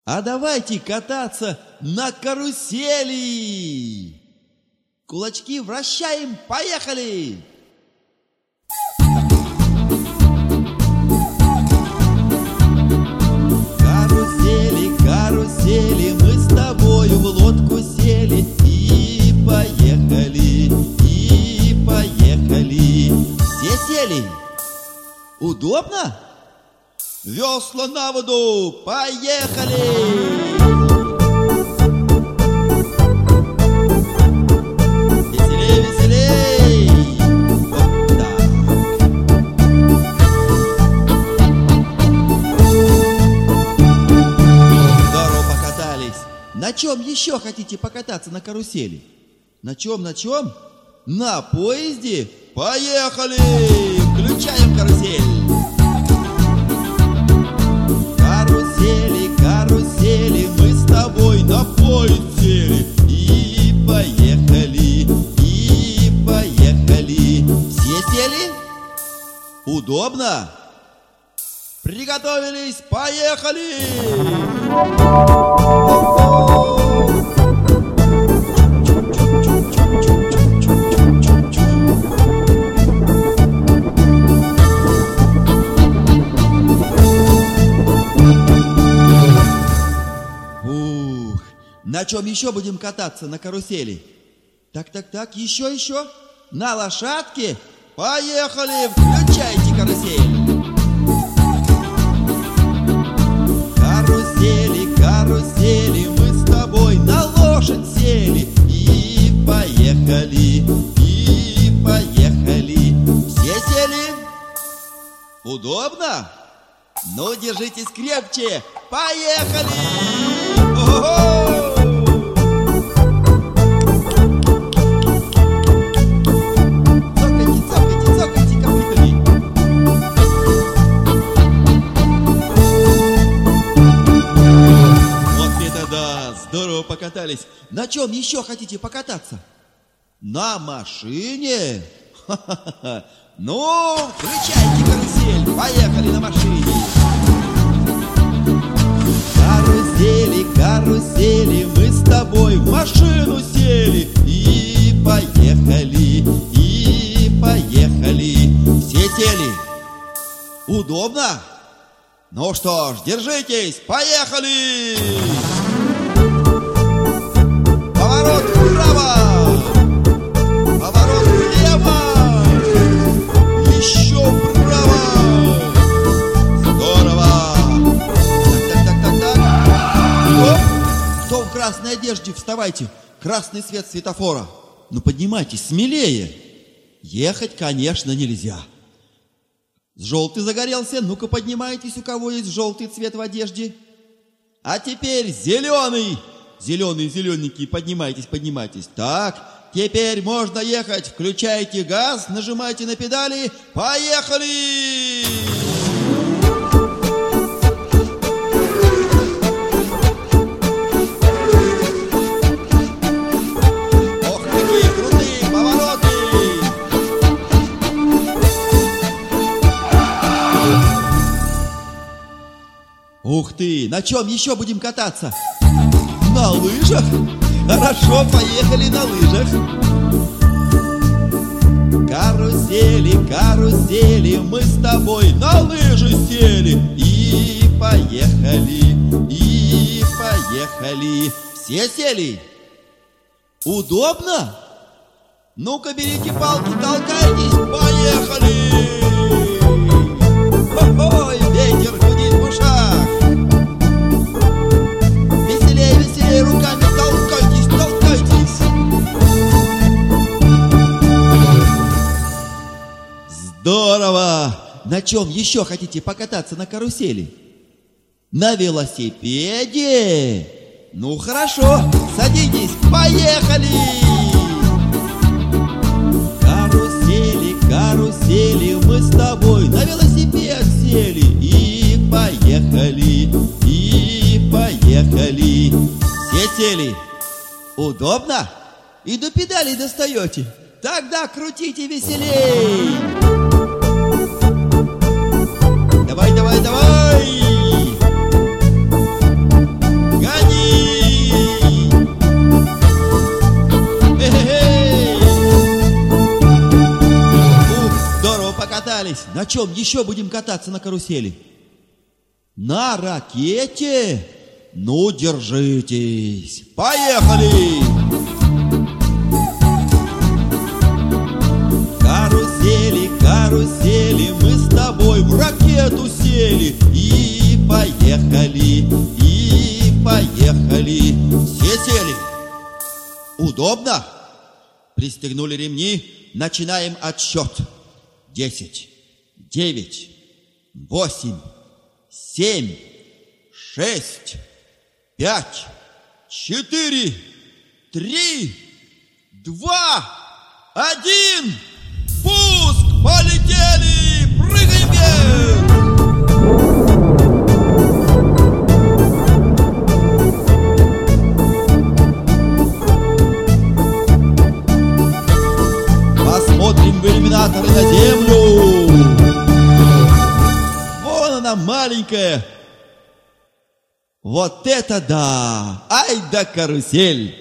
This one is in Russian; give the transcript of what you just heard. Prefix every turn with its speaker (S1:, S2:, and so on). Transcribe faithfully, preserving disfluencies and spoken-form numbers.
S1: А давайте кататься на карусели! Кулачки вращаем, поехали! Карусели, карусели, мы с тобою в лодку сели и поехали, и поехали. Все сели? Удобно? Весла на воду, поехали! Веселей, веселей! Вот так. Здорово покатались. На чем еще хотите покататься на карусели? На чем, на чем? На поезде? Поехали! Включаем карусель! Карусели, карусели, мы с тобой на поезд сели и поехали, и поехали. Все сели? Удобно? Приготовились, поехали! На чем еще будем кататься на карусели? Так, так, так, еще, еще. На лошадке? Поехали! Включайте карусель! Карусели, карусели, мы с тобой на лошадь сели и поехали, и поехали. Все сели? Удобно? Ну, держитесь крепче! Поехали! Ого! Здорово покатались. На чем еще хотите покататься? На машине? Ха-ха-ха. Ну, включайте карусель. Поехали на машине. Карусели, карусели, мы с тобой в машину сели и поехали, и поехали. Все сели? Удобно? Ну что ж, держитесь, поехали! Поворот вправо! Поворот влево! Еще вправо! Здорово! Так, так, так, так, так. Оп! Кто в красной одежде, вставайте! Красный свет светофора! Ну поднимайтесь, смелее! Ехать, конечно, нельзя. Желтый загорелся, ну-ка поднимайтесь, у кого есть желтый цвет в одежде. А теперь зеленый! Зеленые, зелененькие, поднимайтесь, поднимайтесь. Так, теперь можно ехать. Включайте газ, нажимайте на педали. Поехали! Ох, какие крутые повороты! Ух ты, на чем еще будем кататься? На лыжах? Хорошо, поехали на лыжах. Карусели, карусели, мы с тобой на лыжи сели и поехали, и поехали. Все сели? Удобно? Ну-ка, берите палки, толкайтесь, поехали! Ой, ветер гудит в ушах. Веселее, веселее, руками толкайтесь, толкайтесь. Здорово! На чем еще хотите покататься на карусели? На велосипеде? Ну хорошо, садитесь, поехали! Карусели, карусели, мы с тобой на велосипед сели и поехали, и поехали. Все сели? Удобно? И до педалей достаете? Тогда крутите веселей! Давай, давай, давай! На чем еще будем кататься на карусели? На ракете? Ну, держитесь. Поехали! Карусели, карусели, мы с тобой в ракету сели. И поехали, и поехали. Все сели? Удобно? Пристегнули ремни, начинаем отсчет. Десять, девять, восемь, семь, шесть, пять, четыре, три, два, один. Пуск! Полетели! Прыгаем вверх! Посмотрим в иллюминаторы на землю. Вон она маленькая. Вот это да! Ай да карусель!